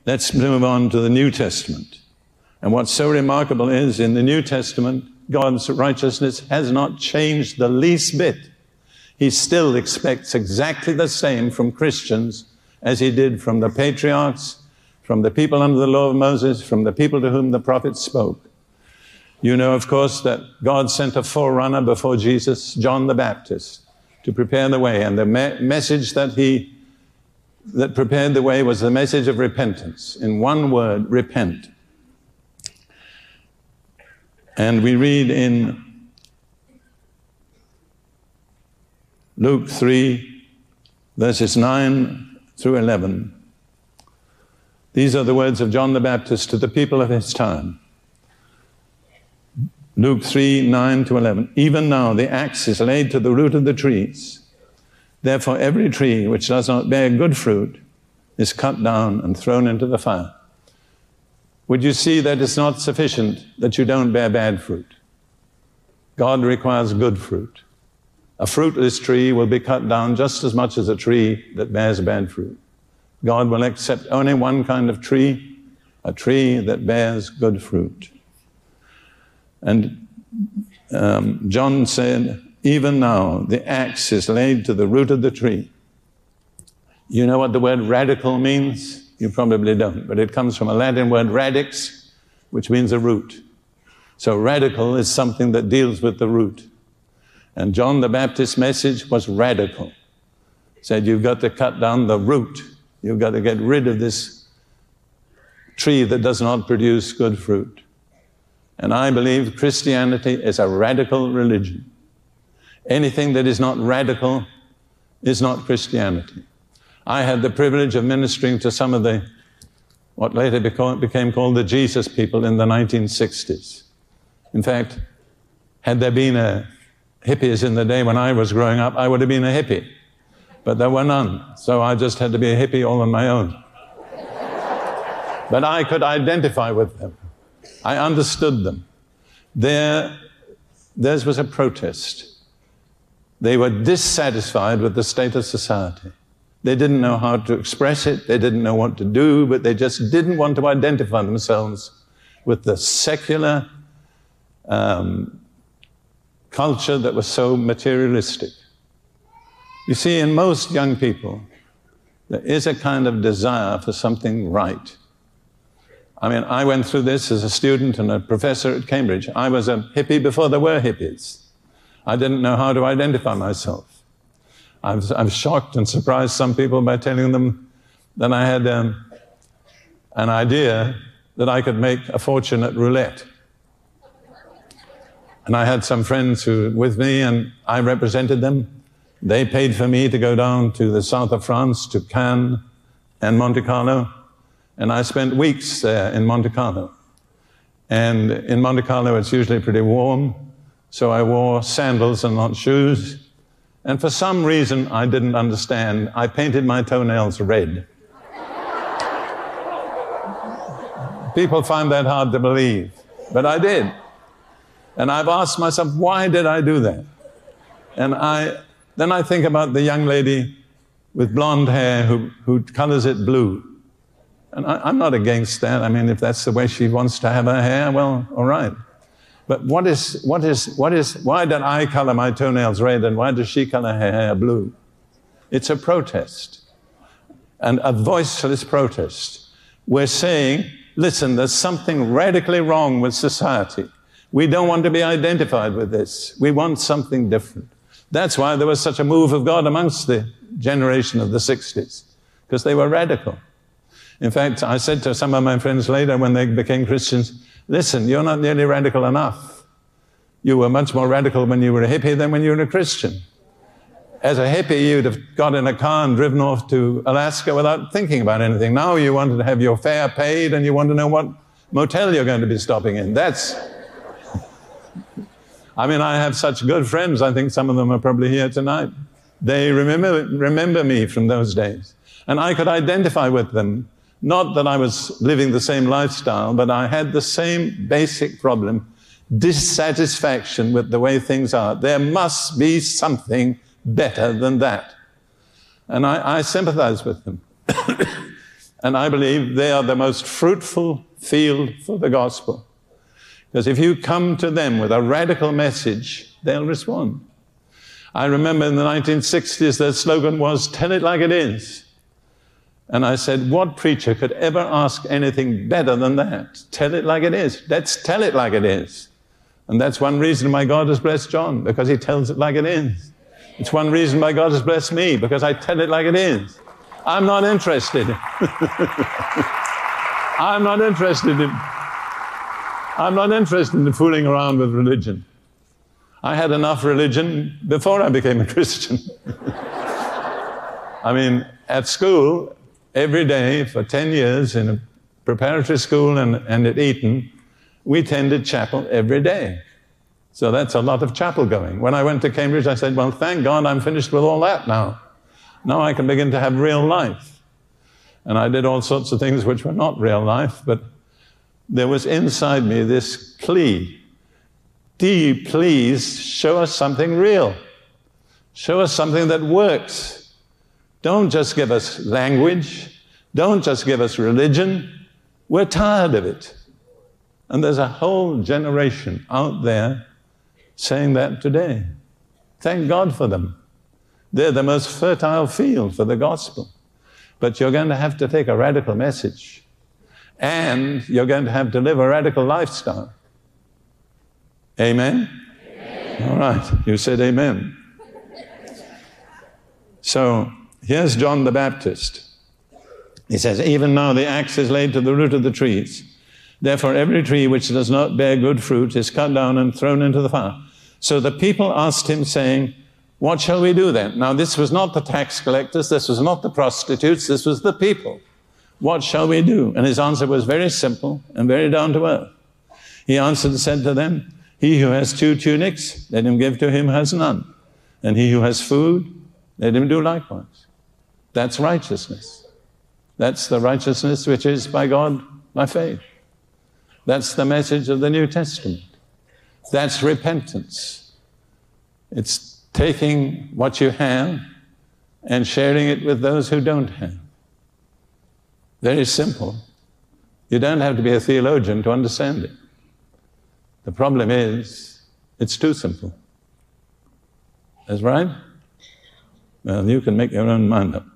Let's move on to the New Testament. And what's so remarkable is, in the New Testament, God's righteousness has not changed the least bit. He still expects exactly the same from Christians as he did from the patriarchs, from the people under the law of Moses, from the people to whom the prophets spoke. You know, of course, that God sent a forerunner before Jesus, John the Baptist, to prepare the way. And the message that prepared the way was the message of repentance. In one word, repent. And we read in Luke 3, verses 9 through 11. These are the words of John the Baptist to the people of his time. Luke 3, 9 to 11. Even now the axe is laid to the root of the trees. Therefore every tree which does not bear good fruit is cut down and thrown into the fire. Would you see that it's not sufficient that you don't bear bad fruit? God requires good fruit. A fruitless tree will be cut down just as much as a tree that bears bad fruit. God will accept only one kind of tree, a tree that bears good fruit. And John said, even now the axe is laid to the root of the tree. You know what the word radical means? You probably don't, but it comes from a Latin word radix, which means a root. So radical is something that deals with the root. And John the Baptist's message was radical. He said, you've got to cut down the root. You've got to get rid of this tree that does not produce good fruit. And I believe Christianity is a radical religion. Anything that is not radical is not Christianity. I had the privilege of ministering to some of what later became called the Jesus people in the 1960s. In fact, had there been hippies in the day when I was growing up, I would have been a hippie. But there were none, so I just had to be a hippie all on my own. But I could identify with them. I understood them. Theirs was a protest. They were dissatisfied with the state of society. They didn't know how to express it, they didn't know what to do, but they just didn't want to identify themselves with the secular culture that was so materialistic. You see, in most young people, there is a kind of desire for something right. I mean, I went through this as a student and a professor at Cambridge. I was a hippie before there were hippies. I didn't know how to identify myself. I've shocked and surprised some people by telling them that I had an idea that I could make a fortune at roulette. And I had some friends who were with me, and I represented them. They paid for me to go down to the south of France, to Cannes and Monte Carlo. And I spent weeks there in Monte Carlo. And in Monte Carlo, it's usually pretty warm, so I wore sandals and not shoes. And for some reason I didn't understand, I painted my toenails red. People find that hard to believe, but I did. And I've asked myself, why did I do that? And then I think about the young lady with blonde hair who colors it blue. And I'm not against that. I mean, if that's the way she wants to have her hair, well, all right. But why did I color my toenails red and why does she color her hair blue? It's a protest, and a voiceless protest. We're saying, listen, there's something radically wrong with society. We don't want to be identified with this. We want something different. That's why there was such a move of God amongst the generation of the 60s, because they were radical. In fact, I said to some of my friends later when they became Christians, listen, you're not nearly radical enough. You were much more radical when you were a hippie than when you were a Christian. As a hippie, you'd have got in a car and driven off to Alaska without thinking about anything. Now you wanted to have your fare paid and you want to know what motel you're going to be stopping in. I mean, I have such good friends. I think some of them are probably here tonight. They remember me from those days. And I could identify with them. Not that I was living the same lifestyle, but I had the same basic problem, dissatisfaction with the way things are. There must be something better than that. And I sympathize with them. And I believe they are the most fruitful field for the gospel. Because if you come to them with a radical message, they'll respond. I remember in the 1960s, their slogan was, "Tell it like it is." And I said, what preacher could ever ask anything better than that? Tell it like it is. Let's tell it like it is. And that's one reason why God has blessed John, because he tells it like it is. It's one reason why God has blessed me, because I tell it like it is. I'm not interested. I'm not interested in fooling around with religion. I had enough religion before I became a Christian. I mean, at school, every day for 10 years in a preparatory school and at Eton, we attended chapel every day. So that's a lot of chapel going. When I went to Cambridge, I said, well, thank God I'm finished with all that now. Now I can begin to have real life. And I did all sorts of things which were not real life, but there was inside me this plea. Do you please show us something real? Show us something that works. Don't just give us language. Don't just give us religion. We're tired of it. And there's a whole generation out there saying that today. Thank God for them. They're the most fertile field for the gospel. But you're going to have to take a radical message. And you're going to have to live a radical lifestyle. Amen? Amen. All right, you said amen. So here's John the Baptist. He says, even now the axe is laid to the root of the trees. Therefore every tree which does not bear good fruit is cut down and thrown into the fire. So the people asked him, saying, what shall we do then? Now this was not the tax collectors, this was not the prostitutes, this was the people. What shall we do? And his answer was very simple and very down to earth. He answered and said to them, he who has 2 tunics, let him give to him who has none. And he who has food, let him do likewise. That's righteousness. That's the righteousness which is by God, by faith. That's the message of the New Testament. That's repentance. It's taking what you have and sharing it with those who don't have. Very simple. You don't have to be a theologian to understand it. The problem is, it's too simple. That's right? Well, you can make your own mind up.